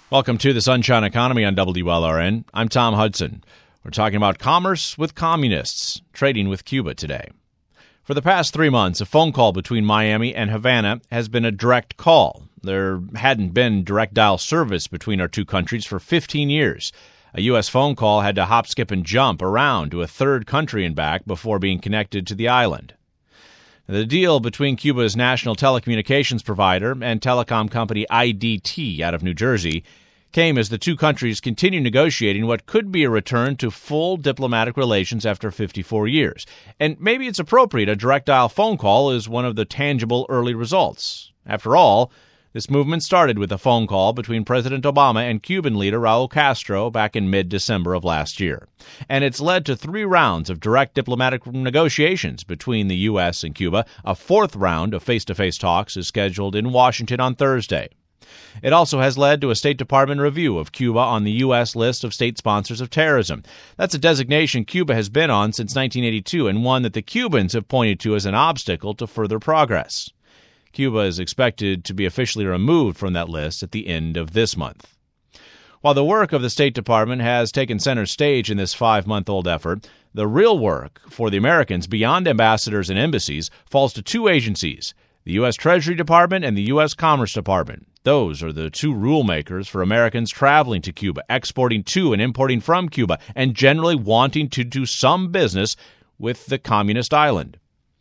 Welcome to the Sunshine Economy on WLRN. I'm Tom Hudson. We're talking about commerce with communists, trading with Cuba today. For the past 3 months, a phone call between Miami and Havana has been a direct call. There hadn't been direct dial service between our two countries for 15 years. A U.S. phone call had to hop, skip, and jump around to a third country and back before being connected to the island. The deal between Cuba's national telecommunications provider and telecom company IDT out of New Jersey came as the two countries continue negotiating what could be a return to full diplomatic relations after 54 years. And maybe it's appropriate a direct dial phone call is one of the tangible early results. After all, this movement started with a phone call between President Obama and Cuban leader Raul Castro back in mid-December of last year. And it's led to 3 rounds of direct diplomatic negotiations between the U.S. and Cuba. A 4th round of face-to-face talks is scheduled in Washington on Thursday. It also has led to a State Department review of Cuba on the U.S. list of state sponsors of terrorism. That's a designation Cuba has been on since 1982 and one that the Cubans have pointed to as an obstacle to further progress. Cuba is expected to be officially removed from that list at the end of this month. While the work of the State Department has taken center stage in this 5-month-old effort, the real work for the Americans beyond ambassadors and embassies falls to 2 agencies, the U.S. Treasury Department and the U.S. Commerce Department. Those are the 2 rule makers for Americans traveling to Cuba, exporting to and importing from Cuba, and generally wanting to do some business with the communist island.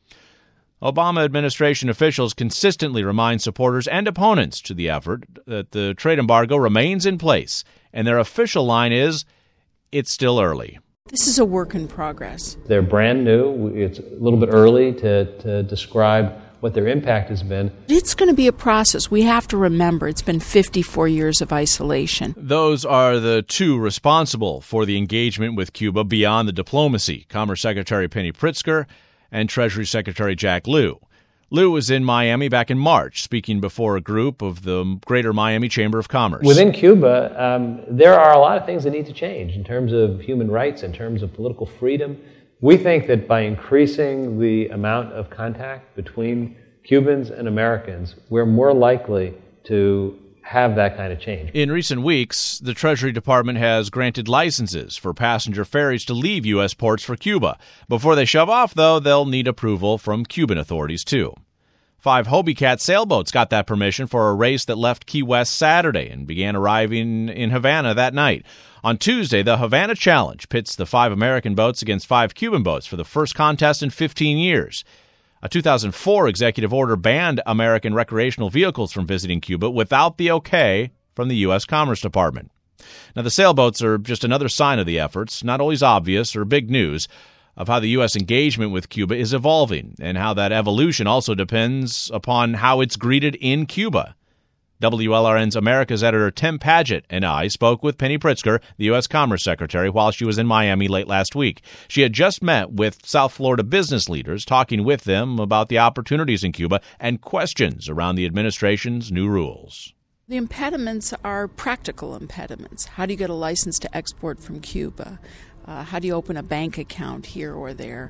Obama administration officials consistently remind supporters and opponents to the effort that the trade embargo remains in place, and their official line is, it's still early. This is a work in progress. They're brand new. It's a little bit early to describe what their impact has been. It's going to be a process. We have to remember it's been 54 years of isolation. Those are the 2 responsible for the engagement with Cuba beyond the diplomacy, Commerce Secretary Penny Pritzker and Treasury Secretary Jack Lew. Lew was in Miami back in March, speaking before a group of the Greater Miami Chamber of Commerce. Within Cuba, there are a lot of things that need to change in terms of human rights, in terms of political freedom. We think that by increasing the amount of contact between Cubans and Americans, we're more likely to have that kind of change. In recent weeks, the Treasury Department has granted licenses for passenger ferries to leave U.S. ports for Cuba. Before they shove off, though, they'll need approval from Cuban authorities, too. 5 Hobie Cat sailboats got that permission for a race that left Key West Saturday and began arriving in Havana that night. On Tuesday, the Havana Challenge pits the 5 American boats against 5 Cuban boats for the first contest in 15 years. A 2004 executive order banned American recreational vehicles from visiting Cuba without the okay from the U.S. Commerce Department. Now, the sailboats are just another sign of the efforts, not always obvious or big news, of how the U.S. engagement with Cuba is evolving and how that evolution also depends upon how it's greeted in Cuba. WLRN's America's editor Tim Padgett and I spoke with Penny Pritzker, the U.S. Commerce Secretary, while she was in Miami late last week. She had just met with South Florida business leaders, talking with them about the opportunities in Cuba and questions around the administration's new rules. The impediments are practical impediments. How do you get a license to export from Cuba? How do you open a bank account here or there?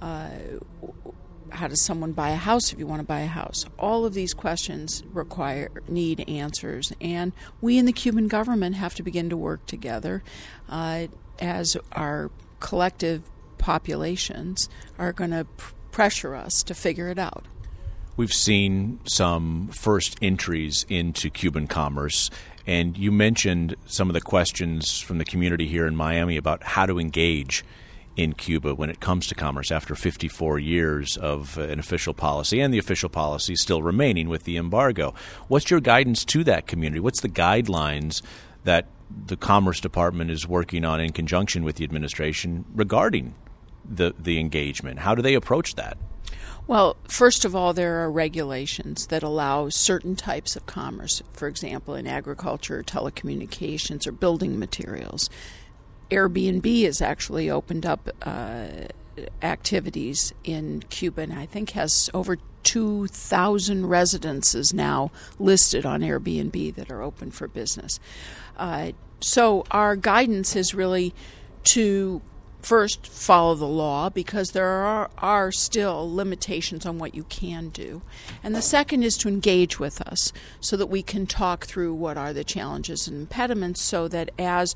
How does someone buy a house if you want to buy a house? All of these questions need answers, and we in the Cuban government have to begin to work together as our collective populations are going to pressure us to figure it out. We've seen some first entries into Cuban commerce, and you mentioned some of the questions from the community here in Miami about how to engage in Cuba when it comes to commerce after 54 years of an official policy, and the official policy still remaining with the embargo. What's your guidance to that community? What's the guidelines that the Commerce Department is working on in conjunction with the administration regarding the engagement? How do they approach that? Well, first of all, there are regulations that allow certain types of commerce, for example, in agriculture, telecommunications, or building materials. Airbnb has actually opened up activities in Cuba, and I think has over 2,000 residences now listed on Airbnb that are open for business. So our guidance is really to first, follow the law, because there are still limitations on what you can do. And the second is to engage with us so that we can talk through what are the challenges and impediments, so that as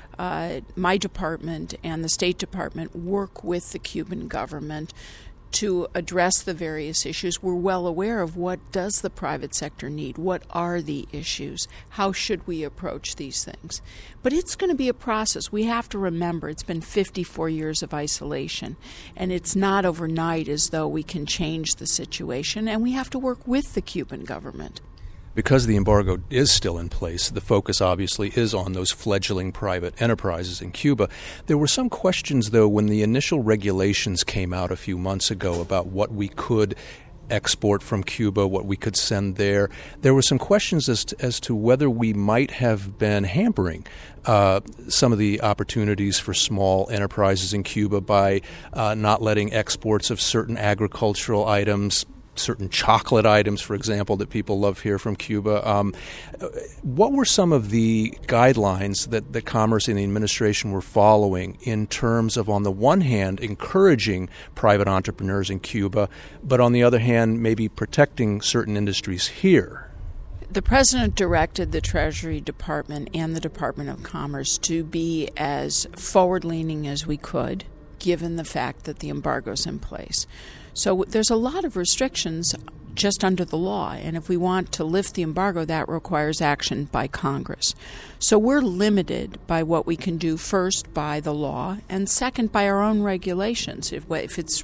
my department and the State Department work with the Cuban government to address the various issues, we're well aware of what does the private sector need, what are the issues, how should we approach these things. But it's going to be a process. We have to remember it's been 54 years of isolation, and it's not overnight as though we can change the situation, and we have to work with the Cuban government. Because the embargo is still in place, the focus obviously is on those fledgling private enterprises in Cuba. There were some questions, though, when the initial regulations came out a few months ago about what we could export from Cuba, what we could send there. There were some questions as to whether we might have been hampering some of the opportunities for small enterprises in Cuba by not letting exports of certain agricultural items, certain chocolate items, for example, that people love here from Cuba. What were some of the guidelines that the Commerce and the administration were following in terms of, on the one hand, encouraging private entrepreneurs in Cuba, but on the other hand, maybe protecting certain industries here? The President directed the Treasury Department and the Department of Commerce to be as forward-leaning as we could, given the fact that the embargo is in place. So there's a lot of restrictions just under the law, and if we want to lift the embargo, that requires action by Congress. So we're limited by what we can do, first by the law, and second by our own regulations. If it's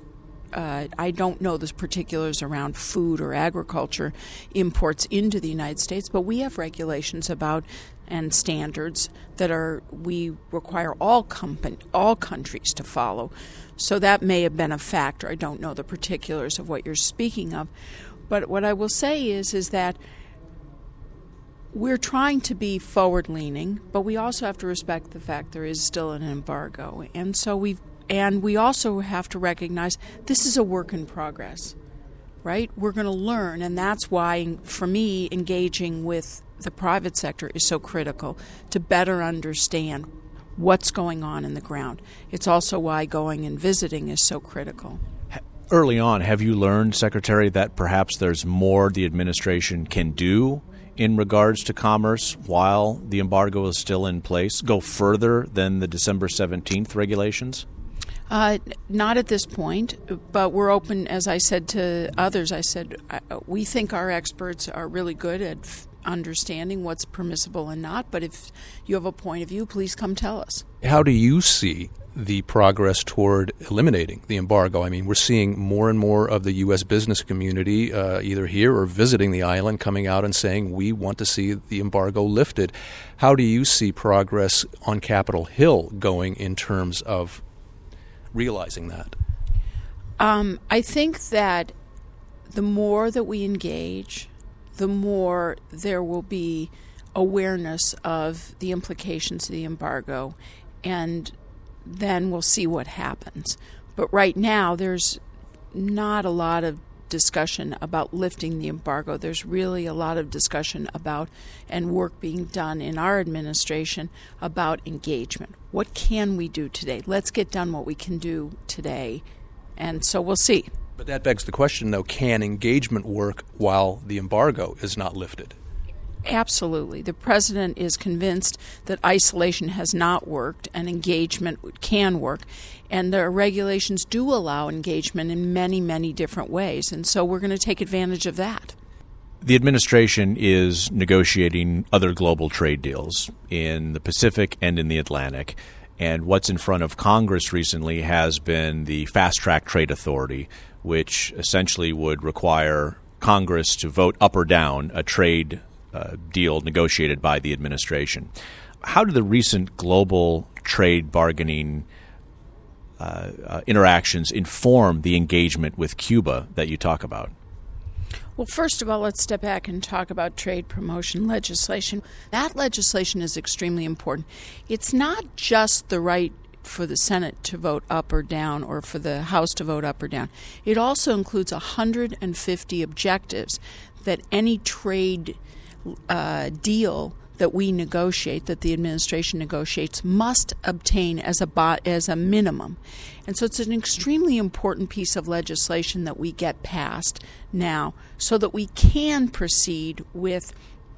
I don't know the particulars around food or agriculture imports into the United States, but we have regulations about and standards that we require all countries to follow. So that may have been a factor. I don't know the particulars of what you're speaking of. But what I will say is that we're trying to be forward-leaning, but we also have to respect the fact there is still an embargo. And so we also have to recognize this is a work in progress, right? We're going to learn, and that's why, for me, engaging with the private sector is so critical to better understand what's going on in the ground. It's also why going and visiting is so critical. Early on, have you learned, Secretary, that perhaps there's more the administration can do in regards to commerce while the embargo is still in place, go further than the December 17th regulations? Not at this point, but we're open, as I said to others, we think our experts are really good at understanding what's permissible and not, but if you have a point of view, please come tell us. How do you see the progress toward eliminating the embargo? I mean, we're seeing more and more of the U.S. business community, either here or visiting the island, coming out and saying, we want to see the embargo lifted. How do you see progress on Capitol Hill going in terms of realizing that? I think that the more that we engage, the more there will be awareness of the implications of the embargo, and then we'll see what happens. But right now, there's not a lot of discussion about lifting the embargo. There's really a lot of discussion about and work being done in our administration about engagement. What can we do today? Let's get done what we can do today. And so we'll see. But that begs the question, though, can engagement work while the embargo is not lifted? Absolutely. The President is convinced that isolation has not worked and engagement can work. And the regulations do allow engagement in many, many different ways. And so we're going to take advantage of that. The administration is negotiating other global trade deals in the Pacific and in the Atlantic. And what's in front of Congress recently has been the Fast Track Trade Authority, which essentially would require Congress to vote up or down a trade deal negotiated by the administration. How do the recent global trade bargaining interactions inform the engagement with Cuba that you talk about? Well, first of all, let's step back and talk about trade promotion legislation. That legislation is extremely important. It's not just the right for the Senate to vote up or down or for the House to vote up or down. It also includes 150 objectives that any trade deal that we negotiate, that the administration negotiates, must obtain as a minimum. And so it's an extremely important piece of legislation that we get passed now so that we can proceed with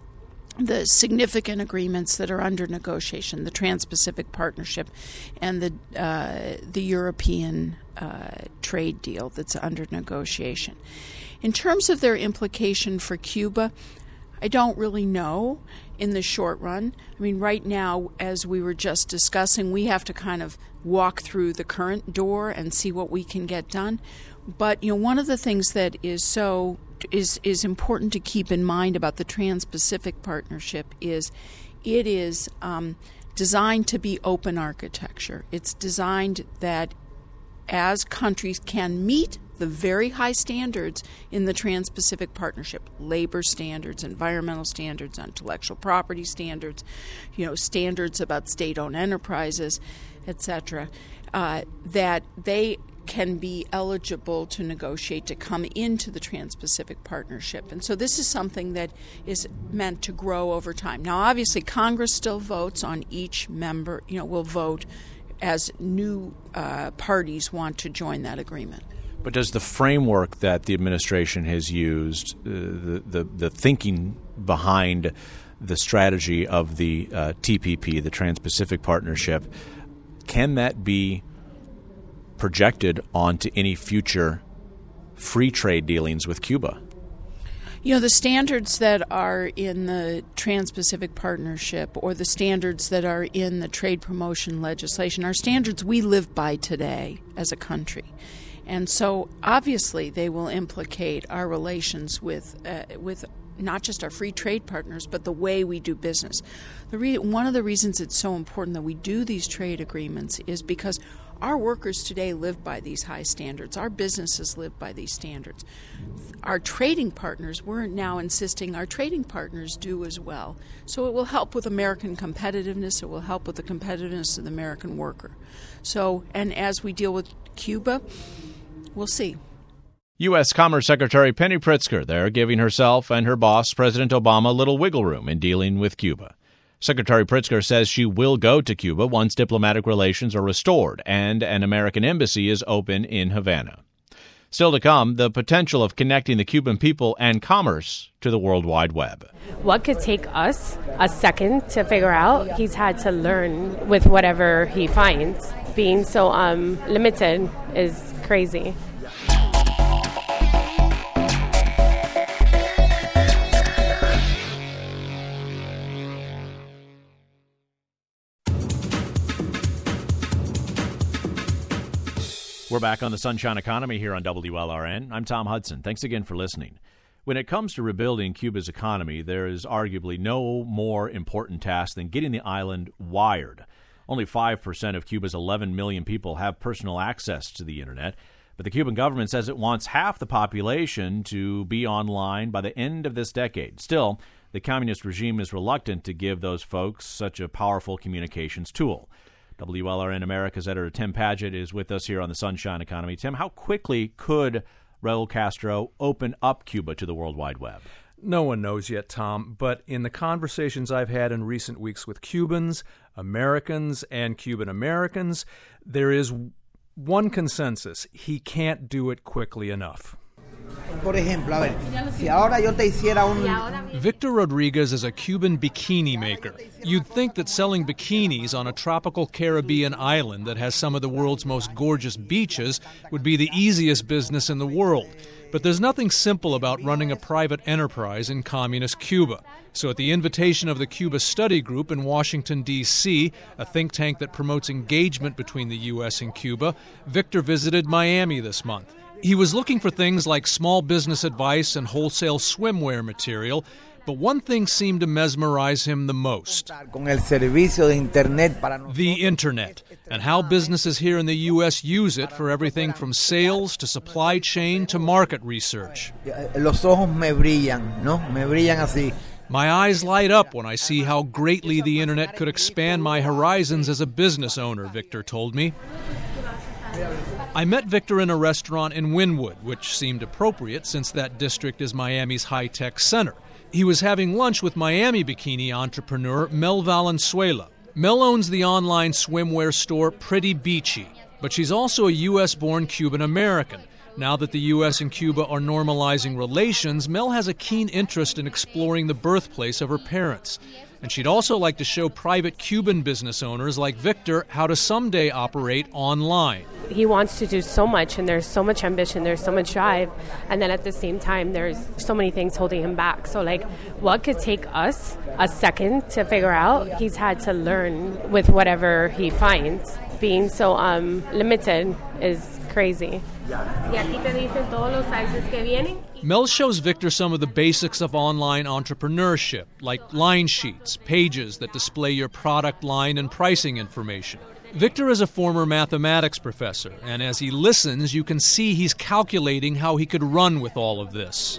the significant agreements that are under negotiation, the Trans-Pacific Partnership and the European trade deal that's under negotiation. In terms of their implication for Cuba, I don't really know in the short run. I mean, right now, as we were just discussing, we have to kind of walk through the current door and see what we can get done. But, one of the things that is important to keep in mind about the Trans-Pacific Partnership is it is designed to be open architecture. It's designed that as countries can meet the very high standards in the Trans-Pacific Partnership, labor standards, environmental standards, intellectual property standards, standards about state-owned enterprises, etc., that they can be eligible to negotiate to come into the Trans-Pacific Partnership. And so this is something that is meant to grow over time. Now, obviously, Congress still votes on each member, will vote as new parties want to join that agreement. But does the framework that the administration has used, the thinking behind the strategy of the TPP, the Trans-Pacific Partnership, can that be projected onto any future free trade dealings with Cuba? The standards that are in the Trans-Pacific Partnership or the standards that are in the trade promotion legislation are standards we live by today as a country. And so obviously they will implicate our relations with not just our free trade partners, but the way we do business. One of the reasons it's so important that we do these trade agreements is because our workers today live by these high standards. Our businesses live by these standards. Our trading partners, we're now insisting our trading partners do as well. So it will help with American competitiveness. It will help with the competitiveness of the American worker. So, and as we deal with Cuba, we'll see. U.S. Commerce Secretary Penny Pritzker there giving herself and her boss, President Obama, a little wiggle room in dealing with Cuba. Secretary Pritzker says she will go to Cuba once diplomatic relations are restored and an American embassy is open in Havana. Still to come, the potential of connecting the Cuban people and commerce to the World Wide Web. What could take us a second to figure out, he's had to learn with whatever he finds. Being so limited is crazy. We're back on the Sunshine Economy here on WLRN. I'm Tom Hudson. Thanks again for listening. When it comes to rebuilding Cuba's economy, there is arguably no more important task than getting the island wired. Only 5% of Cuba's 11 million people have personal access to the Internet, but the Cuban government says it wants half the population to be online by the end of this decade. Still, the communist regime is reluctant to give those folks such a powerful communications tool. WLRN America's editor Tim Padgett is with us here on the Sunshine Economy. Tim, how quickly could Raul Castro open up Cuba to the World Wide Web? No one knows yet, Tom, but in the conversations I've had in recent weeks with Cubans, Americans, and Cuban Americans, there is one consensus. He can't do it quickly enough. Victor Rodriguez is a Cuban bikini maker. You'd think that selling bikinis on a tropical Caribbean island that has some of the world's most gorgeous beaches would be the easiest business in the world. But there's nothing simple about running a private enterprise in communist Cuba. So at the invitation of the Cuba Study Group in Washington, D.C., a think tank that promotes engagement between the U.S. and Cuba, Victor visited Miami this month. He was looking for things like small business advice and wholesale swimwear material, but one thing seemed to mesmerize him the most: the Internet, and how businesses here in the U.S. use it for everything from sales to supply chain to market research. My eyes light up when I see how greatly the Internet could expand my horizons as a business owner, Victor told me. I met Victor in a restaurant in Wynwood, which seemed appropriate since that district is Miami's high-tech center. He was having lunch with Miami bikini entrepreneur Mel Valenzuela. Mel owns the online swimwear store Pretty Beachy, but she's also a U.S.-born Cuban-American. Now that the U.S. and Cuba are normalizing relations, Mel has a keen interest in exploring the birthplace of her parents. And she'd also like to show private Cuban business owners like Victor how to someday operate online. He wants to do so much, and there's so much ambition, there's so much drive, and then at the same time, there's so many things holding him back. So, what could take us a second to figure out, he's had to learn with whatever he finds. Being so limited is crazy. Mel shows Victor some of the basics of online entrepreneurship, like line sheets, pages that display your product line and pricing information. Victor is a former mathematics professor, and as he listens, you can see he's calculating how he could run with all of this.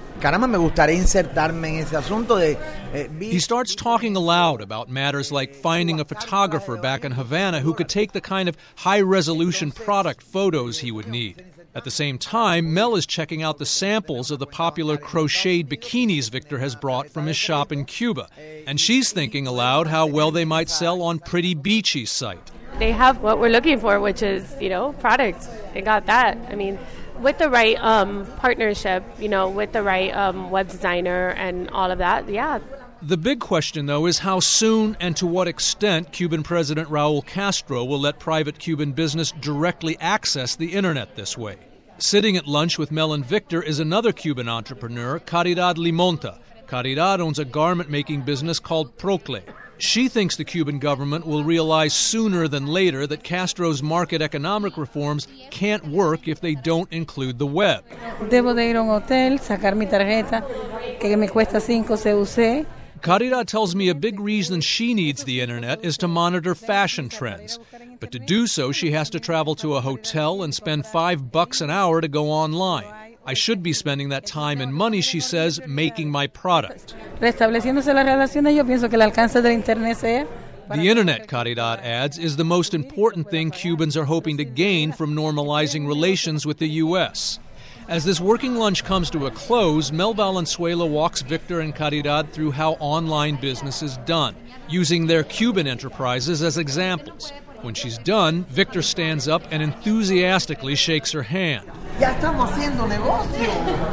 He starts talking aloud about matters like finding a photographer back in Havana who could take the kind of high-resolution product photos he would need. At the same time, Mel is checking out the samples of the popular crocheted bikinis Victor has brought from his shop in Cuba. And she's thinking aloud how well they might sell on Pretty Beachy's site. They have what we're looking for, which is, product. They got that. I mean, with the right partnership, with the right web designer and all of that, yeah. The big question, though, is how soon and to what extent Cuban President Raul Castro will let private Cuban business directly access the internet this way. Sitting at lunch with Mel and Victor is another Cuban entrepreneur, Caridad Limonta. Caridad owns a garment-making business called Procle. She thinks the Cuban government will realize sooner than later that Castro's market economic reforms can't work if they don't include the web. Debo de ir a un hotel, sacar mi tarjeta, que me cuesta 5 CUC. Caridad tells me a big reason she needs the internet is to monitor fashion trends. But to do so, she has to travel to a hotel and spend $5 an hour to go online. I should be spending that time and money, she says, making my product. Restableciéndose las relaciones, yo pienso que el alcance del internet sea. The internet, Caridad adds, is the most important thing Cubans are hoping to gain from normalizing relations with the U.S. As this working lunch comes to a close, Mel Valenzuela walks Victor and Caridad through how online business is done, using their Cuban enterprises as examples. When she's done, Victor stands up and enthusiastically shakes her hand. Ya estamos haciendo negocio.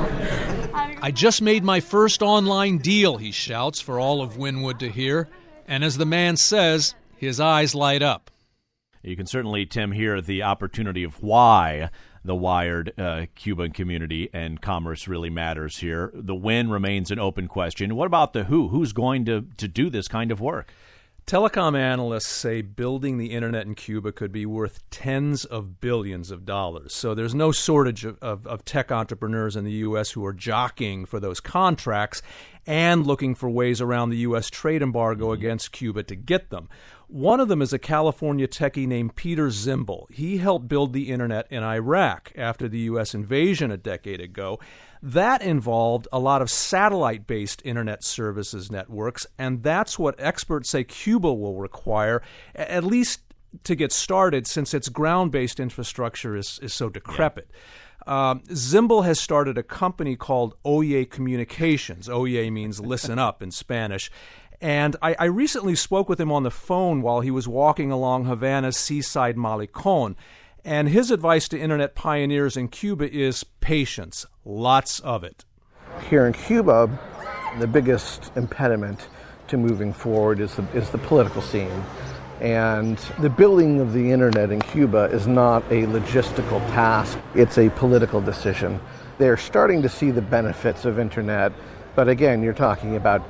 I just made my first online deal, he shouts for all of Wynwood to hear. And as the man says, his eyes light up. You can certainly, Tim, hear the opportunity of why the wired Cuban community and commerce really matters here. The when remains an open question. What about the who? Who's going to do this kind of work? Telecom analysts say building the internet in Cuba could be worth tens of billions of dollars. So there's no shortage of tech entrepreneurs in the U.S. who are jockeying for those contracts and looking for ways around the U.S. trade embargo against Cuba to get them. One of them is a California techie named Peter Zimbel. He helped build the internet in Iraq after the U.S. invasion a decade ago. That involved a lot of satellite-based internet services networks, and that's what experts say Cuba will require, at least to get started, since its ground-based infrastructure is so decrepit. Yeah. Zimbel has started a company called Oye Communications. Oye means listen up in Spanish. And I recently spoke with him on the phone while he was walking along Havana's seaside Malecon. And his advice to internet pioneers in Cuba is patience, lots of it. Here in Cuba, the biggest impediment to moving forward is the political scene. And the building of the internet in Cuba is not a logistical task, it's a political decision. They're starting to see the benefits of internet, but again, you're talking about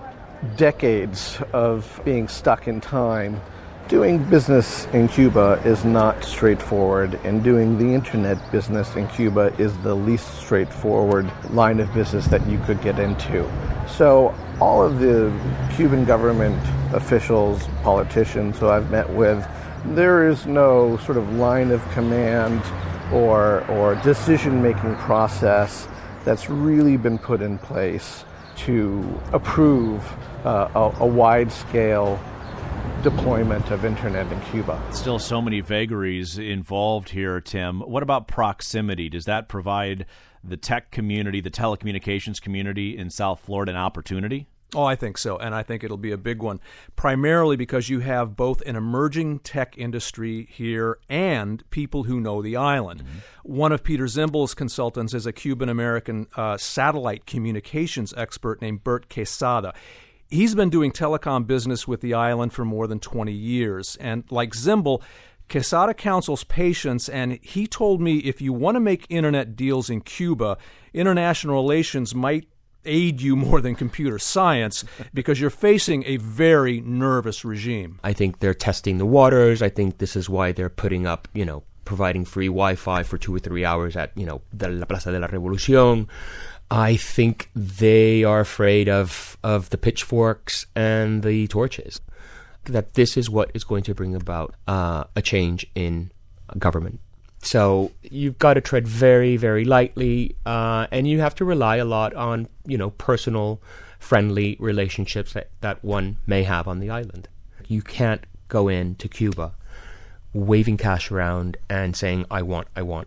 decades of being stuck in time. Doing business in Cuba is not straightforward, and doing the internet business in Cuba is the least straightforward line of business that you could get into. So all of the Cuban government officials, politicians who I've met with, there is no sort of line of command or decision-making process that's really been put in place to approve a wide-scale deployment of internet in Cuba. Still so many vagaries involved here, Tim. What about proximity? Does that provide the tech community, the telecommunications community in South Florida an opportunity? Oh, I think so, and I think it'll be a big one, primarily because you have both an emerging tech industry here and people who know the island. Mm-hmm. One of Peter Zimbel's consultants is a Cuban-American satellite communications expert named Bert Quesada. He's been doing telecom business with the island for more than 20 years, and like Zimbel, Quesada counsels patience, and he told me if you want to make internet deals in Cuba, international relations might aid you more than computer science because you're facing a very nervous regime. I think they're testing the waters. I think this is why they're putting up, providing free Wi-Fi for 2 or 3 hours at, the La Plaza de la Revolución. I think they are afraid of the pitchforks and the torches, that this is what is going to bring about a change in government. So you've got to tread very, very lightly, and you have to rely a lot on, personal, friendly relationships that one may have on the island. You can't go into Cuba waving cash around and saying, I want.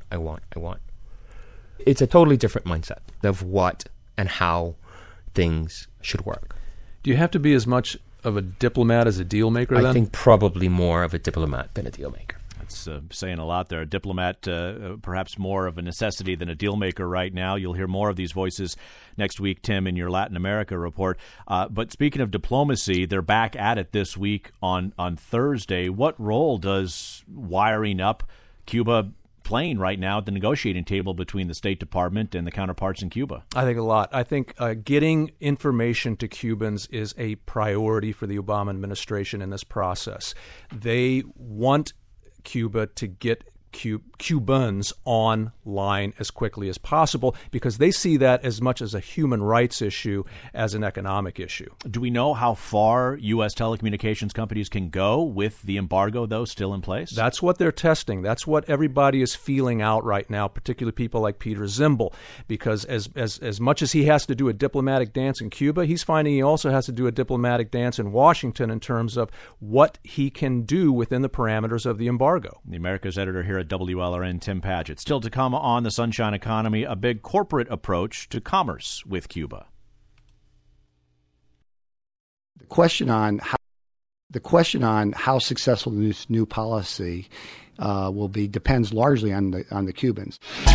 It's a totally different mindset of what and how things should work. Do you have to be as much of a diplomat as a deal maker then? I think probably more of a diplomat than a deal maker. That's saying a lot there. A diplomat, perhaps more of a necessity than a deal maker right now. You'll hear more of these voices next week, Tim, in your Latin America report. But speaking of diplomacy, they're back at it this week on Thursday. What role does wiring up Cuba playing right now at the negotiating table between the State Department and the counterparts in Cuba? I think a lot. I think getting information to Cubans is a priority for the Obama administration in this process. They want Cuba to get Cubans online as quickly as possible because they see that as much as a human rights issue as an economic issue. Do we know how far U.S. telecommunications companies can go with the embargo, though, still in place? That's what they're testing. That's what everybody is feeling out right now, particularly people like Peter Zimbel, because as much as he has to do a diplomatic dance in Cuba, he's finding he also has to do a diplomatic dance in Washington in terms of what he can do within the parameters of the embargo. The America's editor here at WLRN, Tim Padgett. Still to come on the Sunshine Economy, a big corporate approach to commerce with Cuba. The question on how successful this new policy will be depends largely on the Cubans.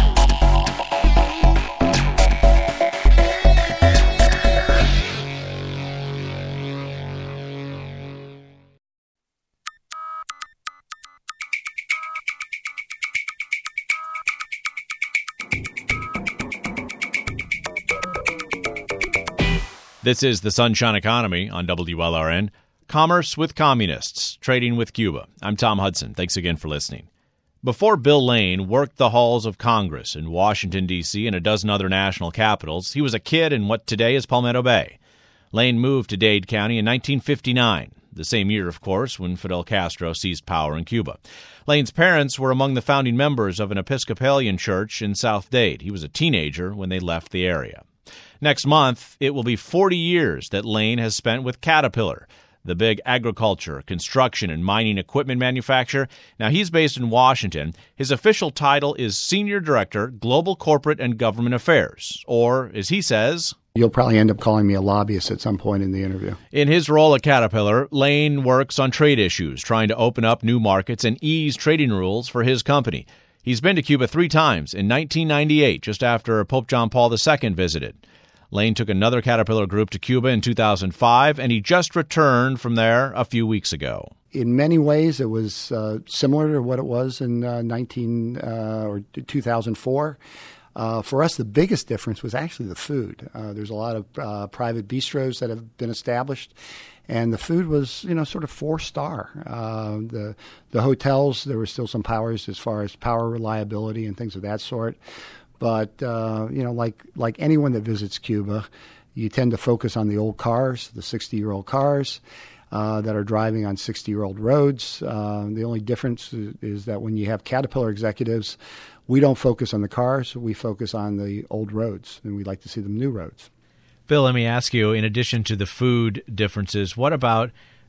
This is the Sunshine Economy on WLRN. Commerce with Communists, Trading with Cuba. I'm Tom Hudson. Thanks again for listening. Before Bill Lane worked the halls of Congress in Washington, D.C. and a dozen other national capitals, he was a kid in what today is Palmetto Bay. Lane moved to Dade County in 1959, the same year, of course, when Fidel Castro seized power in Cuba. Lane's parents were among the founding members of an Episcopalian church in South Dade. He was a teenager when they left the area. Next month, it will be 40 years that Lane has spent with Caterpillar, the big agriculture, construction, and mining equipment manufacturer. Now, he's based in Washington. His official title is Senior Director, Global Corporate and Government Affairs, or, as he says, you'll probably end up calling me a lobbyist at some point in the interview. In his role at Caterpillar, Lane works on trade issues, trying to open up new markets and ease trading rules for his company. He's been to Cuba 3 times in 1998, just after Pope John Paul II visited. Lane took another Caterpillar group to Cuba in 2005, and he just returned from there a few weeks ago. In many ways, it was similar to what it was in 2004. For us, the biggest difference was actually the food. There's a lot of private bistros that have been established, and the food was, sort of 4-star. The hotels, there were still some powers as far as power reliability and things of that sort. But, like anyone that visits Cuba, you tend to focus on the old cars, the 60-year-old cars that are driving on 60-year-old roads. The only difference is that when you have Caterpillar executives, we don't focus on the cars. We focus on the old roads, and we like to see them new roads. Bill, let me ask you, in addition to the food differences, what about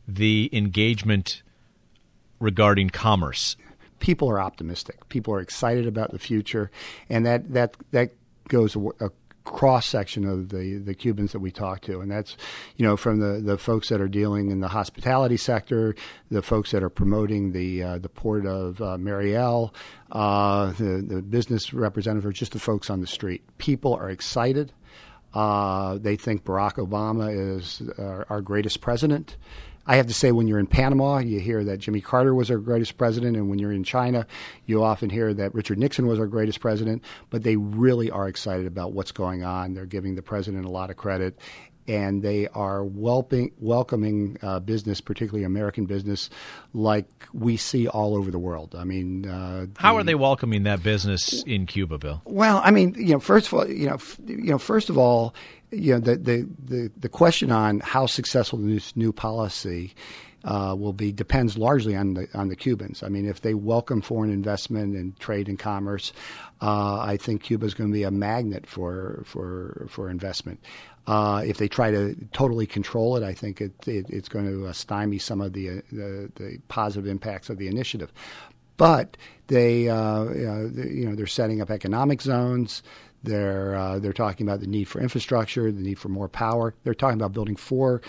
the engagement regarding commerce? People are optimistic. People are excited about the future, and that goes a cross-section of the Cubans that we talk to, and that's, from the folks that are dealing in the hospitality sector, the folks that are promoting the port of Mariel, the business representatives, just the folks on the street. People are excited. They think Barack Obama is our greatest president. I have to say, when you're in Panama, you hear that Jimmy Carter was our greatest president, and when you're in China, you often hear that Richard Nixon was our greatest president, but they really are excited about what's going on. They're giving the president a lot of credit, and they are welcoming business, particularly American business, like we see all over the world. I mean, how are they welcoming that business in Cuba, Bill? Well, I mean, first of all, the question on how successful this new policy will be depends largely on the Cubans. I mean, if they welcome foreign investment and trade and commerce, I think Cuba is going to be a magnet for investment. If they try to totally control it, I think it's going to stymie some of the positive impacts of the initiative. But they're setting up economic zones. They're talking about the need for infrastructure, the need for more power. They're talking about building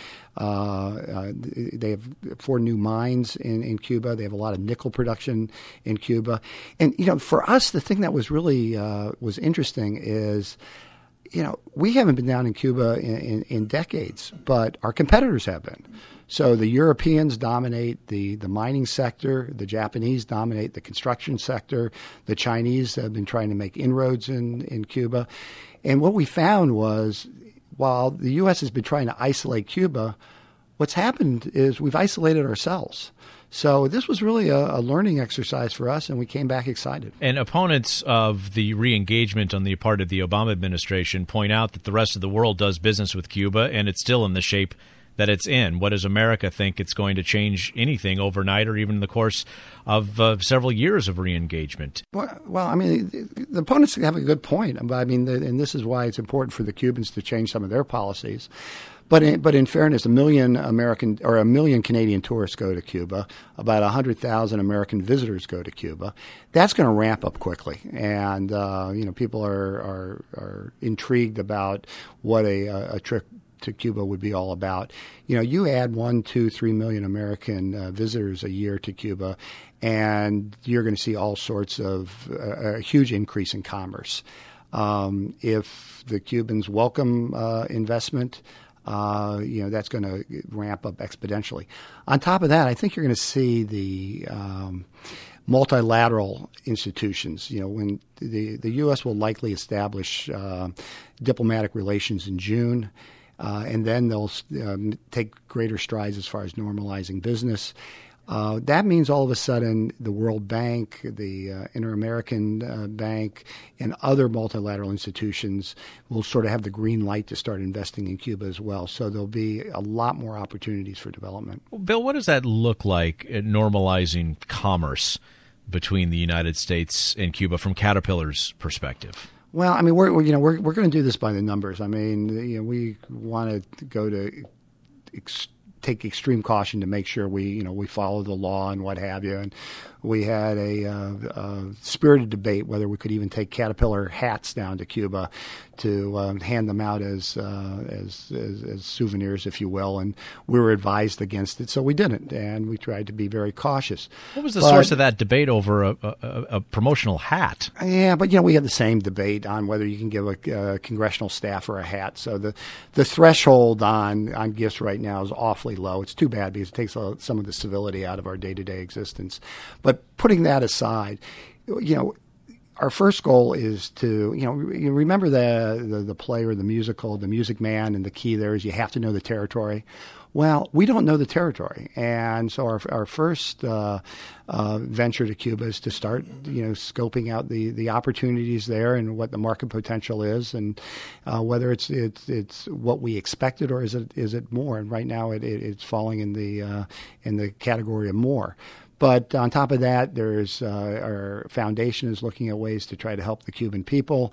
they have 4 new mines in Cuba. They have a lot of nickel production in Cuba. And, for us, the thing that was really was interesting is, we haven't been down in Cuba in decades, but our competitors have been. So the Europeans dominate the mining sector. The Japanese dominate the construction sector. The Chinese have been trying to make inroads in Cuba. And what we found was, while the U.S. has been trying to isolate Cuba, what's happened is we've isolated ourselves. So this was really a learning exercise for us, and we came back excited. And opponents of the re-engagement on the part of the Obama administration point out that the rest of the world does business with Cuba, and it's still in the shape that it's in. What does America think it's going to change anything overnight or even in the course of several years of re-engagement? Well, I mean, the opponents have a good point. I mean, and this is why it's important for the Cubans to change some of their policies. But in fairness, 1 million Canadian tourists go to Cuba. About 100,000 American visitors go to Cuba. That's going to ramp up quickly, and people are intrigued about what a trip to Cuba would be all about. You add 1, 2, 3 million American visitors a year to Cuba, and you're going to see all sorts of a huge increase in commerce. If the Cubans welcome investment, that's going to ramp up exponentially. On top of that, I think you're going to see the multilateral institutions. When the U.S. will likely establish diplomatic relations in June, and then they'll take greater strides as far as normalizing business. That means all of a sudden the World Bank, the Inter-American Bank, and other multilateral institutions will sort of have the green light to start investing in Cuba as well. So there'll be a lot more opportunities for development. Well, Bill, what does that look like at normalizing commerce between the United States and Cuba from Caterpillar's perspective? Well, I mean, we're going to do this by the numbers. I mean, we want to go to take extreme caution to make sure we follow the law and what have you. And we had a spirited debate whether we could even take Caterpillar hats down to Cuba to hand them out as souvenirs, if you will. And we were advised against it, so we didn't. And we tried to be very cautious. What was the source of that debate over a promotional hat? Yeah, but we had the same debate on whether you can give a congressional staffer a hat. So the threshold on gifts right now is awfully low. It's too bad because it takes some of the civility out of our day-to-day existence. But putting that aside, our first goal is to, you remember the play or the musical, The Music Man, and the key there is you have to know the territory. Well, we don't know the territory, and so our first venture to Cuba is to start, scoping out the opportunities there and what the market potential is, and whether it's what we expected or is it more. And right now it's falling in the category of more. But on top of that, there's our foundation is looking at ways to try to help the Cuban people.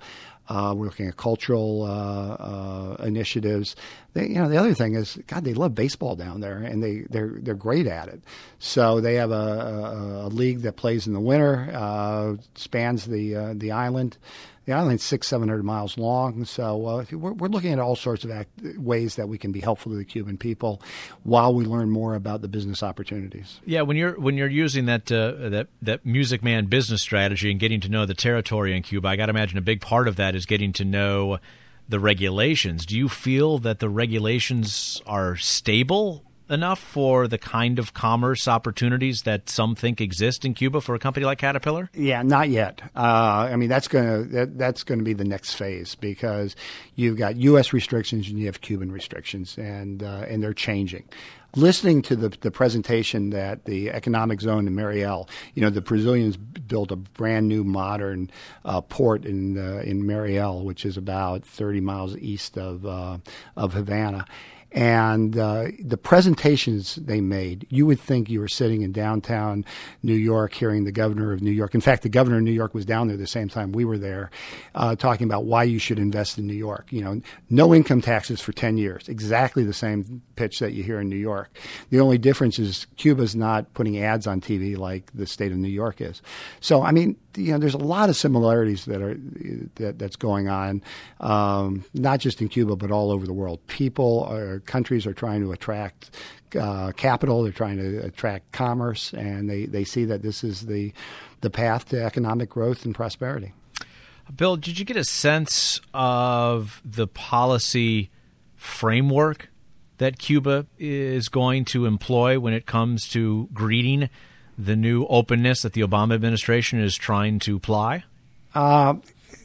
We're looking at cultural initiatives. The other thing is, God, they love baseball down there, and they're great at it. So they have a league that plays in the winter, spans the island. The island's 600-700 miles long, so we're looking at all sorts of ways that we can be helpful to the Cuban people while we learn more about the business opportunities. Yeah, when you're using that Music Man business strategy and getting to know the territory in Cuba, I got to imagine a big part of that is getting to know the regulations. Do you feel that the regulations are stable enough for the kind of commerce opportunities that some think exist in Cuba for a company like Caterpillar? Yeah, not yet. That's going to be the next phase, because you've got U.S. restrictions and you have Cuban restrictions, and they're changing. Listening to the presentation that the economic zone in Mariel, the Brazilians built a brand new modern port in Mariel, which is about 30 miles east of Havana. And the presentations they made, you would think you were sitting in downtown New York hearing the governor of New York. In fact, the governor of New York was down there the same time we were there, talking about why you should invest in New York. No income taxes for 10 years. Exactly the same pitch that you hear in New York. The only difference is Cuba's not putting ads on TV like the state of New York is. So, there's a lot of similarities that's going on, not just in Cuba but all over the world. Countries are trying to attract capital. They're trying to attract commerce, and they see that this is the path to economic growth and prosperity. Bill, did you get a sense of the policy framework that Cuba is going to employ when it comes to greeting the new openness that the Obama administration is trying to ply? Not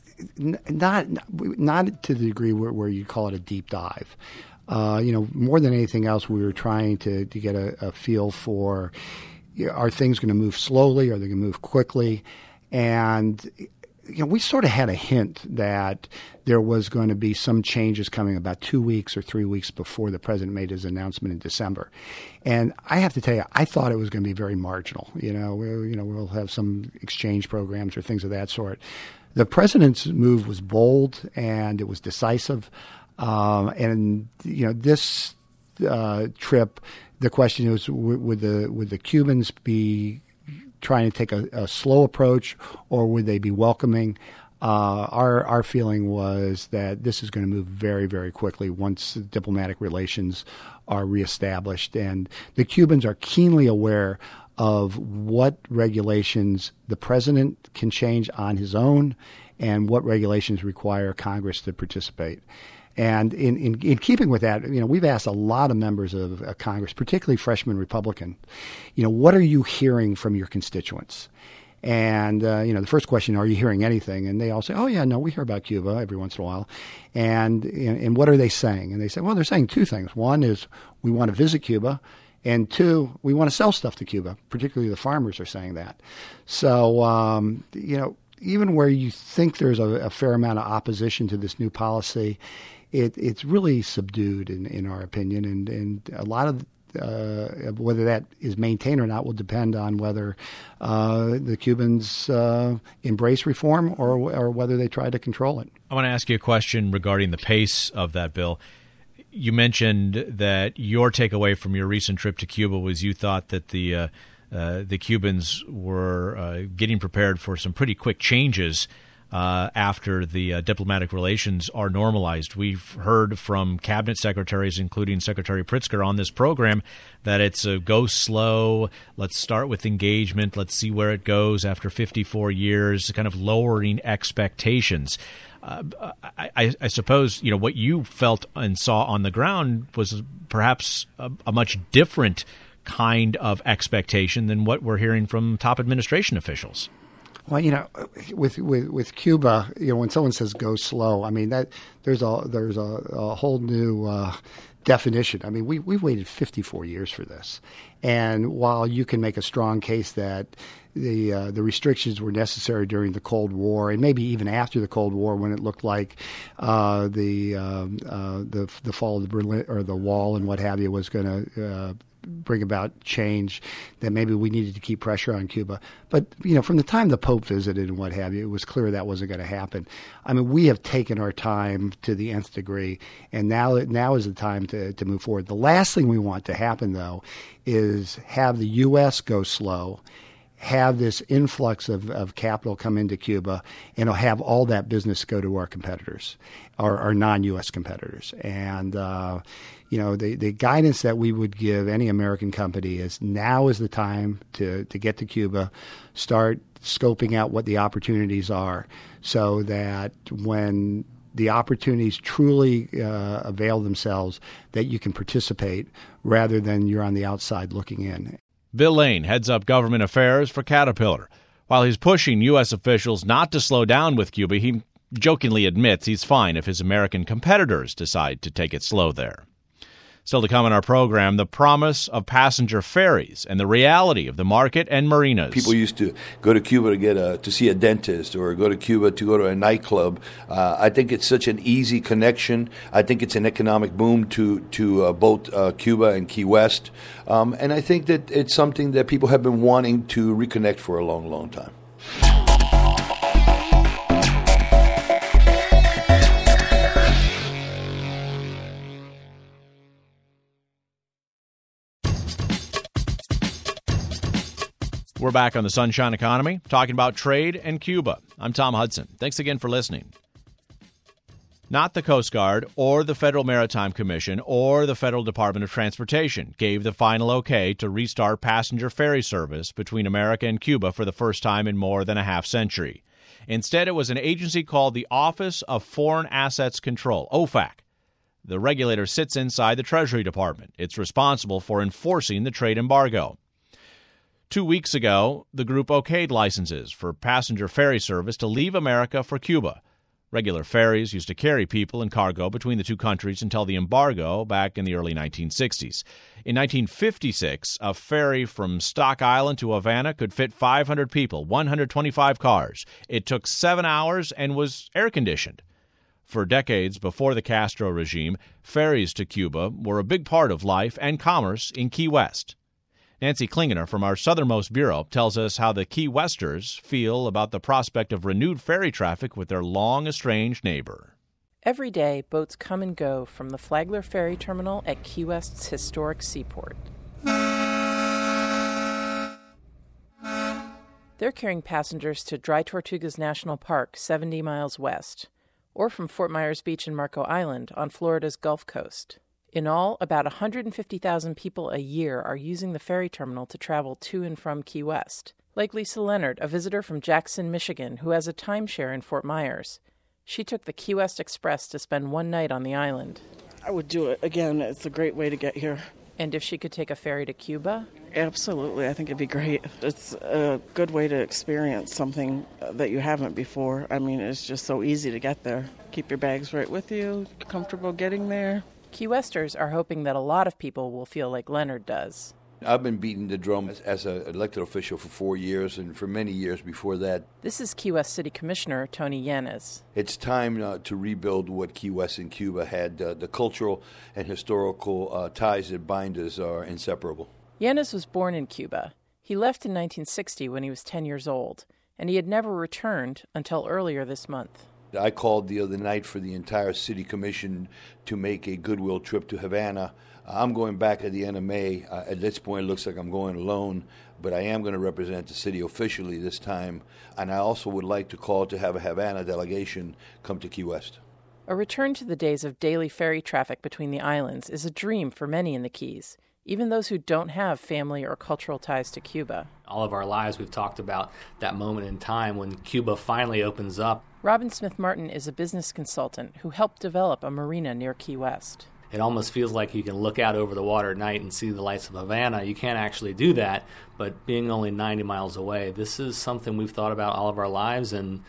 to the degree where you call it a deep dive. More than anything else, we were trying to get a feel for, are things going to move slowly? Are they going to move quickly? And we sort of had a hint that there was going to be some changes coming about 2 weeks or 3 weeks before the president made his announcement in December. And I have to tell you, I thought it was going to be very marginal. We'll have some exchange programs or things of that sort. The president's move was bold and it was decisive. This trip, the question is, would the Cubans be trying to take a slow approach, or would they be welcoming? Our feeling was that this is going to move very, very quickly once diplomatic relations are reestablished. And the Cubans are keenly aware of what regulations the president can change on his own and what regulations require Congress to participate. And in keeping with that, we've asked a lot of members of Congress, particularly freshman Republican, what are you hearing from your constituents? And, the first question, are you hearing anything? And they all say, oh, yeah, no, we hear about Cuba every once in a while. And what are they saying? And they say, well, they're saying two things. One is we want to visit Cuba. And two, we want to sell stuff to Cuba. Particularly the farmers are saying that. So, even where you think there's a fair amount of opposition to this new policy, it's really subdued in our opinion, and a lot of whether that is maintained or not will depend on whether the Cubans embrace reform or whether they try to control it. I want to ask you a question regarding the pace of that bill. You mentioned that your takeaway from your recent trip to Cuba was you thought that the Cubans were getting prepared for some pretty quick changes after the diplomatic relations are normalized. We've heard from cabinet secretaries, including Secretary Pritzker, on this program that it's a go slow, let's start with engagement, let's see where it goes after 54 years, kind of lowering expectations. I suppose what you felt and saw on the ground was perhaps a much different kind of expectation than what we're hearing from top administration officials. Well, with Cuba, when someone says go slow, that there's a whole new definition. We've waited 54 years for this, and while you can make a strong case that the restrictions were necessary during the Cold War and maybe even after the Cold War, when it looked like the fall of the Berlin or the Wall and what have you was going to bring about change, that maybe we needed to keep pressure on Cuba. But, from the time the Pope visited and what have you, it was clear that wasn't going to happen. I mean, we have taken our time to the nth degree, and now is the time to move forward. The last thing we want to happen, though, is have the U.S. go slow, have this influx of capital come into Cuba, and have all that business go to our competitors, our non-U.S. competitors. And, the guidance that we would give any American company is now is the time to get to Cuba, start scoping out what the opportunities are so that when the opportunities truly avail themselves, that you can participate rather than you're on the outside looking in. Bill Lane heads up government affairs for Caterpillar. While he's pushing U.S. officials not to slow down with Cuba, he jokingly admits he's fine if his American competitors decide to take it slow there. Still to come in our program, the promise of passenger ferries and the reality of the market and marinas. People used to go to Cuba to see a dentist or go to Cuba to go to a nightclub. I think it's such an easy connection. I think it's an economic boom to both Cuba and Key West. And I think that it's something that people have been wanting to reconnect for a long, long time. We're back on the Sunshine Economy, talking about trade and Cuba. I'm Tom Hudson. Thanks again for listening. Not the Coast Guard or the Federal Maritime Commission or the Federal Department of Transportation gave the final okay to restart passenger ferry service between America and Cuba for the first time in more than a half century. Instead, it was an agency called the Office of Foreign Assets Control, OFAC. The regulator sits inside the Treasury Department. It's responsible for enforcing the trade embargo. 2 weeks ago, the group okayed licenses for passenger ferry service to leave America for Cuba. Regular ferries used to carry people and cargo between the two countries until the embargo back in the early 1960s. In 1956, a ferry from Stock Island to Havana could fit 500 people, 125 cars. It took 7 hours and was air-conditioned. For decades before the Castro regime, ferries to Cuba were a big part of life and commerce in Key West. Nancy Klingener from our Southernmost Bureau tells us how the Key Westers feel about the prospect of renewed ferry traffic with their long-estranged neighbor. Every day, boats come and go from the Flagler Ferry Terminal at Key West's historic seaport. They're carrying passengers to Dry Tortugas National Park, 70 miles west, or from Fort Myers Beach and Marco Island on Florida's Gulf Coast. In all, about 150,000 people a year are using the ferry terminal to travel to and from Key West. Like Lisa Leonard, a visitor from Jackson, Michigan, who has a timeshare in Fort Myers. She took the Key West Express to spend one night on the island. I would do it again. It's a great way to get here. And if she could take a ferry to Cuba? Absolutely. I think it'd be great. It's a good way to experience something that you haven't before. I mean, it's just so easy to get there. Keep your bags right with you, comfortable getting there. Key Westers are hoping that a lot of people will feel like Leonard does. I've been beating the drum as an elected official for 4 years and for many years before that. This is Key West City Commissioner Tony Yanez. It's time to rebuild what Key West and Cuba had. The cultural and historical ties that bind us are inseparable. Yanez was born in Cuba. He left in 1960 when he was 10 years old, and he had never returned until earlier this month. I called the other night for the entire city commission to make a goodwill trip to Havana. I'm going back at the end of May. At this point, it looks like I'm going alone, but I am going to represent the city officially this time. And I also would like to call to have a Havana delegation come to Key West. A return to the days of daily ferry traffic between the islands is a dream for many in the Keys, even those who don't have family or cultural ties to Cuba. All of our lives we've talked about that moment in time when Cuba finally opens up. Robin Smith Martin is a business consultant who helped develop a marina near Key West. It almost feels like you can look out over the water at night and see the lights of Havana. You can't actually do that, but being only 90 miles away, this is something we've thought about all of our lives, and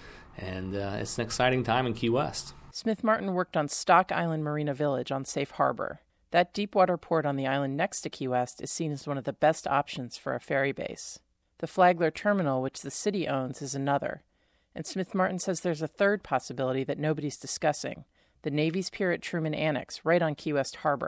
it's an exciting time in Key West. Smith Martin worked on Stock Island Marina Village on Safe Harbor. That deepwater port on the island next to Key West is seen as one of the best options for a ferry base. The Flagler Terminal, which the city owns, is another. And Smith Martin says there's a third possibility that nobody's discussing, the Navy's pier at Truman Annex, right on Key West Harbor.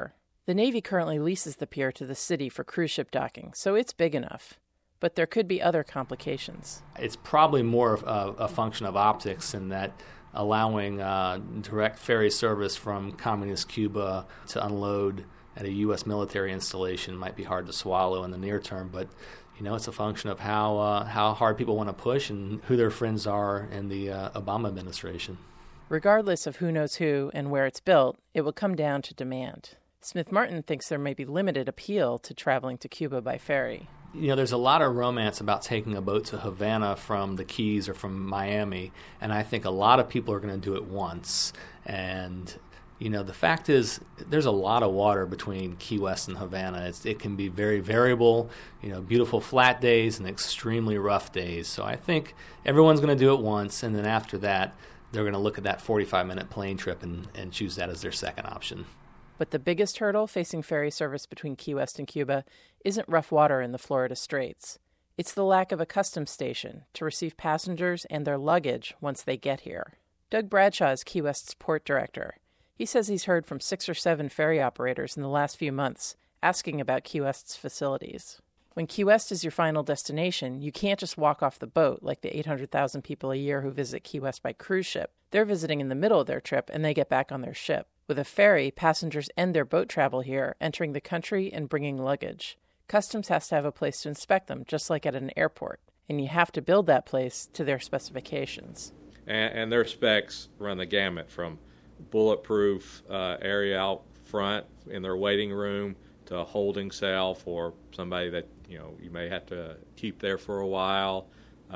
The Navy currently leases the pier to the city for cruise ship docking, so it's big enough. But there could be other complications. It's probably more of a function of optics in that allowing direct ferry service from communist Cuba to unload at a U.S. military installation might be hard to swallow in the near term, but it's a function of how hard people want to push and who their friends are in the Obama administration. Regardless of who knows who and where it's built, it will come down to demand. Smith Martin thinks there may be limited appeal to traveling to Cuba by ferry. There's a lot of romance about taking a boat to Havana from the Keys or from Miami, and I think a lot of people are going to do it once. And, the fact is there's a lot of water between Key West and Havana. It can be very variable, beautiful flat days and extremely rough days. So I think everyone's going to do it once, and then after that, they're going to look at that 45-minute plane trip and choose that as their second option. But the biggest hurdle facing ferry service between Key West and Cuba isn't rough water in the Florida Straits. It's the lack of a customs station to receive passengers and their luggage once they get here. Doug Bradshaw is Key West's port director. He says he's heard from 6 or 7 ferry operators in the last few months asking about Key West's facilities. When Key West is your final destination, you can't just walk off the boat like the 800,000 people a year who visit Key West by cruise ship. They're visiting in the middle of their trip and they get back on their ship. With a ferry, passengers end their boat travel here, entering the country and bringing luggage. Customs has to have a place to inspect them, just like at an airport, and you have to build that place to their specifications. And their specs run the gamut from bulletproof area out front in their waiting room to a holding cell for somebody that you may have to keep there for a while,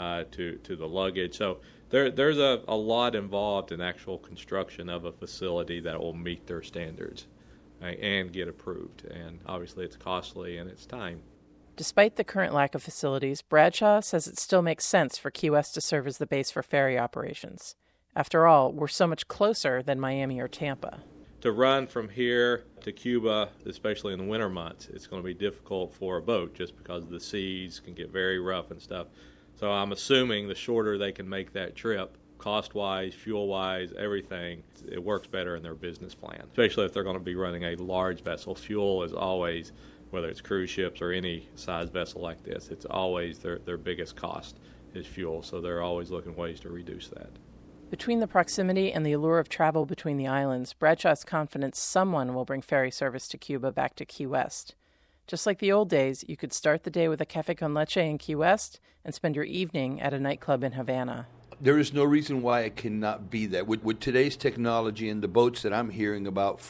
to the luggage. So there's a lot involved in actual construction of a facility that will meet their standards and get approved. And obviously it's costly and it's time. Despite the current lack of facilities, Bradshaw says it still makes sense for Key West to serve as the base for ferry operations. After all, we're so much closer than Miami or Tampa. To run from here to Cuba, especially in the winter months, it's going to be difficult for a boat just because the seas can get very rough and stuff. So I'm assuming the shorter they can make that trip, cost-wise, fuel-wise, everything, it works better in their business plan, especially if they're going to be running a large vessel. Fuel is always, whether it's cruise ships or any size vessel like this, it's always their biggest cost is fuel. So they're always looking ways to reduce that. Between the proximity and the allure of travel between the islands, Bradshaw's confident someone will bring ferry service to Cuba back to Key West. Just like the old days, you could start the day with a café con leche in Key West and spend your evening at a nightclub in Havana. There is no reason why it cannot be that. With today's technology and the boats that I'm hearing about,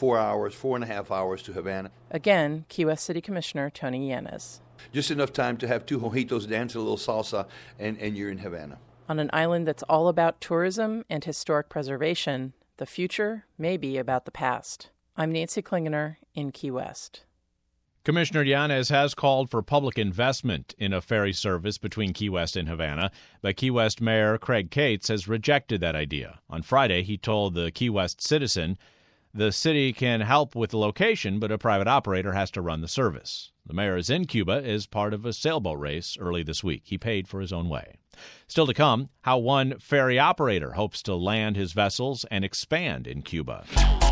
4.5 hours to Havana. Again, Key West City Commissioner Tony Yanez. Just enough time to have 2 mojitos, dance a little salsa, and you're in Havana. On an island that's all about tourism and historic preservation, the future may be about the past. I'm Nancy Klingener in Key West. Commissioner Yanez has called for public investment in a ferry service between Key West and Havana, but Key West Mayor Craig Cates has rejected that idea. On Friday, he told the Key West Citizen the city can help with the location, but a private operator has to run the service. The mayor is in Cuba as part of a sailboat race early this week. He paid for his own way. Still to come, how one ferry operator hopes to land his vessels and expand in Cuba.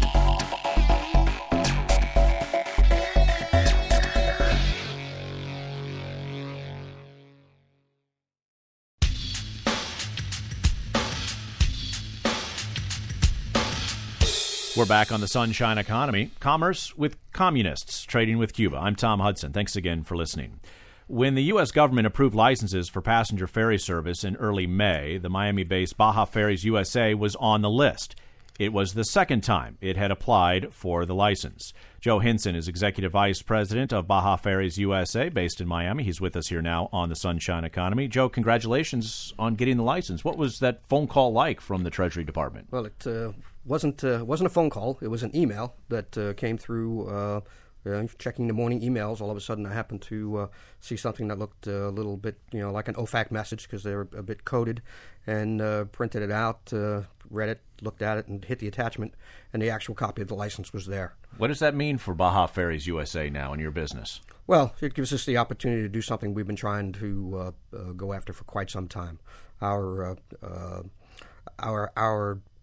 We're back on the Sunshine Economy. Commerce with communists, trading with Cuba. I'm Tom Hudson. Thanks again for listening. When the U.S. government approved licenses for passenger ferry service in early May, the Miami-based Baja Ferries USA was on the list. It was the second time it had applied for the license. Joe Hinson is Executive Vice President of Baja Ferries USA, based in Miami. He's with us here now on the Sunshine Economy. Joe, congratulations on getting the license. What was that phone call like from the Treasury Department? Well, it wasn't a phone call. It was an email that came through. Checking the morning emails, all of a sudden I happened to see something that looked a little bit, like an OFAC message because they were a bit coded, and printed it out, read it, looked at it, and hit the attachment, and the actual copy of the license was there. What does that mean for Baja Ferries USA now in your business? Well, it gives us the opportunity to do something we've been trying to go after for quite some time. Our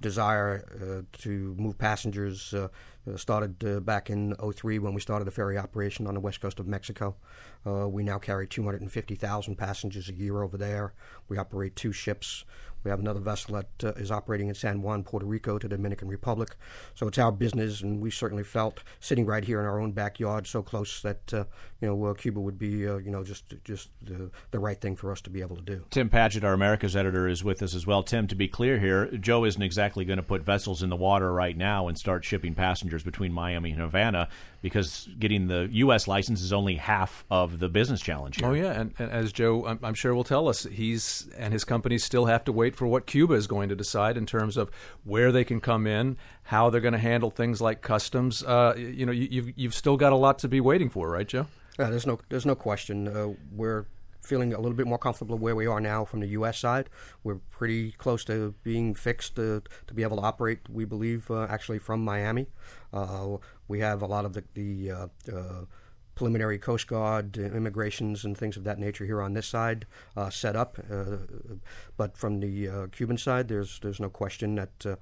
desire to move passengers started back in 2003 when we started a ferry operation on the west coast of Mexico. We now carry 250,000 passengers a year over there. We operate 2 ships. We have another vessel that is operating in San Juan, Puerto Rico, to the Dominican Republic. So it's our business, and we certainly felt sitting right here in our own backyard, so close that Cuba would be just the right thing for us to be able to do. Tim Padgett, our Americas editor, is with us as well. Tim, to be clear here, Joe isn't exactly going to put vessels in the water right now and start shipping passengers between Miami and Havana, because getting the U.S. license is only half of the business challenge here. Oh, yeah, and as Joe, I'm sure will tell us, he's and his company still have to wait for what Cuba is going to decide in terms of where they can come in, how they're going to handle things like customs. You've still got a lot to be waiting for, right, Joe? Yeah, there's no question. We're feeling a little bit more comfortable where we are now from the U.S. side. We're pretty close to being fixed to be able to operate, we believe, actually from Miami. We have a lot of the preliminary Coast Guard immigrations and things of that nature here on this side set up. But from the Cuban side, there's no question that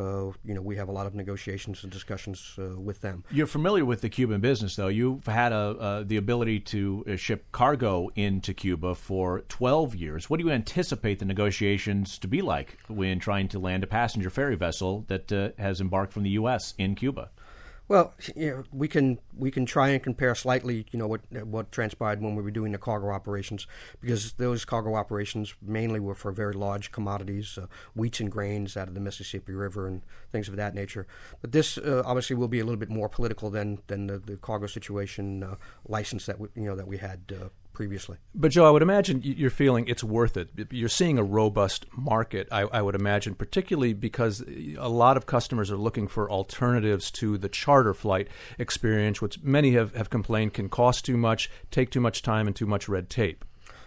we have a lot of negotiations and discussions with them. You're familiar with the Cuban business, though. You've had the ability to ship cargo into Cuba for 12 years. What do you anticipate the negotiations to be like when trying to land a passenger ferry vessel that has embarked from the U.S. in Cuba? Well, we can try and compare slightly, what transpired when we were doing the cargo operations, because those cargo operations mainly were for very large commodities, wheats and grains out of the Mississippi River and things of that nature. But this obviously will be a little bit more political than the cargo situation license that we had previously. But Joe, I would imagine you're feeling it's worth it. You're seeing a robust market, I would imagine, particularly because a lot of customers are looking for alternatives to the charter flight experience, which many have complained can cost too much, take too much time, and too much red tape.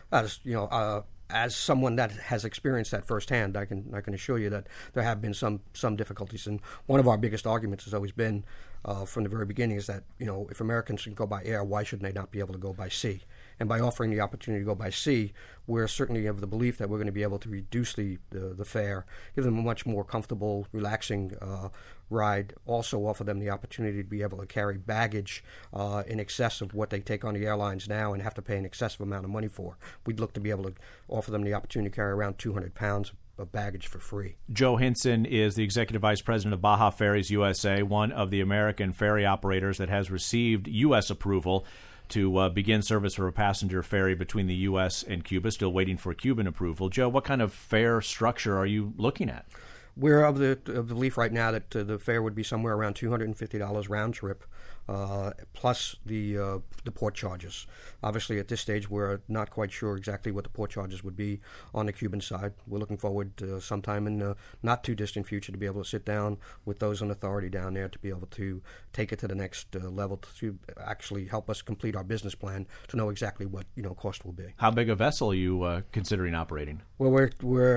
As someone that has experienced that firsthand, I can assure you that there have been some difficulties. And one of our biggest arguments has always been, from the very beginning, is that if Americans can go by air, why shouldn't they not be able to go by sea? And by offering the opportunity to go by sea, we're certainly of the belief that we're going to be able to reduce the fare, give them a much more comfortable, relaxing ride, also offer them the opportunity to be able to carry baggage in excess of what they take on the airlines now and have to pay an excessive amount of money for. We'd look to be able to offer them the opportunity to carry around 200 pounds of baggage for free. Joe Hinson is the Executive Vice President of Baja Ferries USA, one of the American ferry operators that has received U.S. approval to begin service for a passenger ferry between the U.S. and Cuba, still waiting for Cuban approval. Joe, what kind of fare structure are you looking at? We're of the belief right now that the fare would be somewhere around $250 round trip, plus the port charges. Obviously, at this stage, we're not quite sure exactly what the port charges would be on the Cuban side. We're looking forward to sometime in the not too distant future to be able to sit down with those in authority down there to be able to take it to the next level to actually help us complete our business plan to know exactly what cost will be. How big a vessel are you considering operating? Well,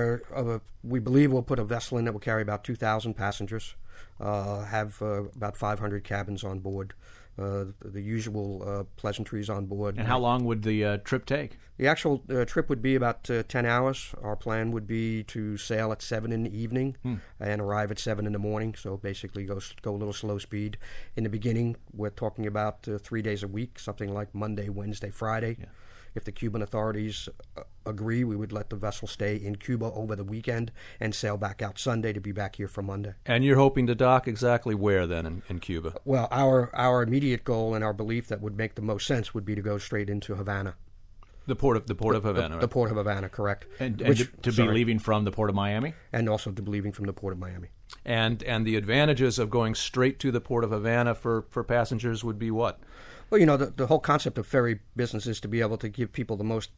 we believe we'll put a vessel in that will carry about 2,000 passengers, have about 500 cabins on board, the usual pleasantries on board. And how long would the trip take? The actual trip would be about 10 hours. Our plan would be to sail at 7 in the evening and arrive at 7 in the morning, so basically go a little slow speed. In the beginning, we're talking about 3 days a week, something like Monday, Wednesday, Friday. Yeah. If the Cuban authorities agree, we would let the vessel stay in Cuba over the weekend and sail back out Sunday to be back here for Monday. And you're hoping to dock exactly where then in Cuba? Well, our immediate goal and our belief that would make the most sense would be to go straight into Havana. The port of Havana, right? The port of Havana, correct. And to be leaving from the port of Miami? And also to be leaving from the port of Miami. And the advantages of going straight to the port of Havana for passengers would be what? Well, the whole concept of ferry business is to be able to give people the most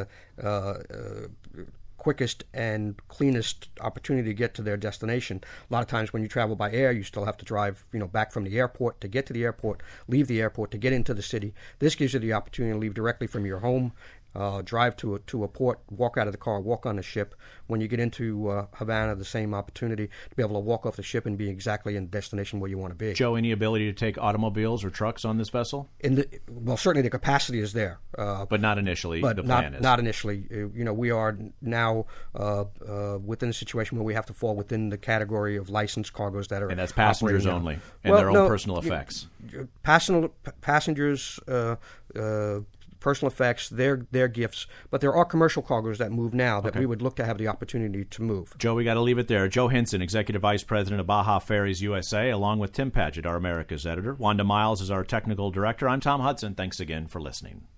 quickest and cleanest opportunity to get to their destination. A lot of times when you travel by air, you still have to drive, back from the airport to get to the airport, leave the airport to get into the city. This gives you the opportunity to leave directly from your home drive to a port, walk out of the car, walk on the ship. When you get into Havana, the same opportunity to be able to walk off the ship and be exactly in the destination where you want to be. Joe, any ability to take automobiles or trucks on this vessel? Well, certainly the capacity is there. But not initially, but the plan is. Not initially. We are now within a situation where we have to fall within the category of licensed cargoes that are. And that's passengers only, and their own personal effects. Passengers, personal effects, their gifts, but there are commercial cargoes that move now that we would look to have the opportunity to move. Joe, we got to leave it there. Joe Hinson, Executive Vice President of Baja Ferries USA, along with Tim Paget, our America's editor. Wanda Miles is our technical director. I'm Tom Hudson. Thanks again for listening.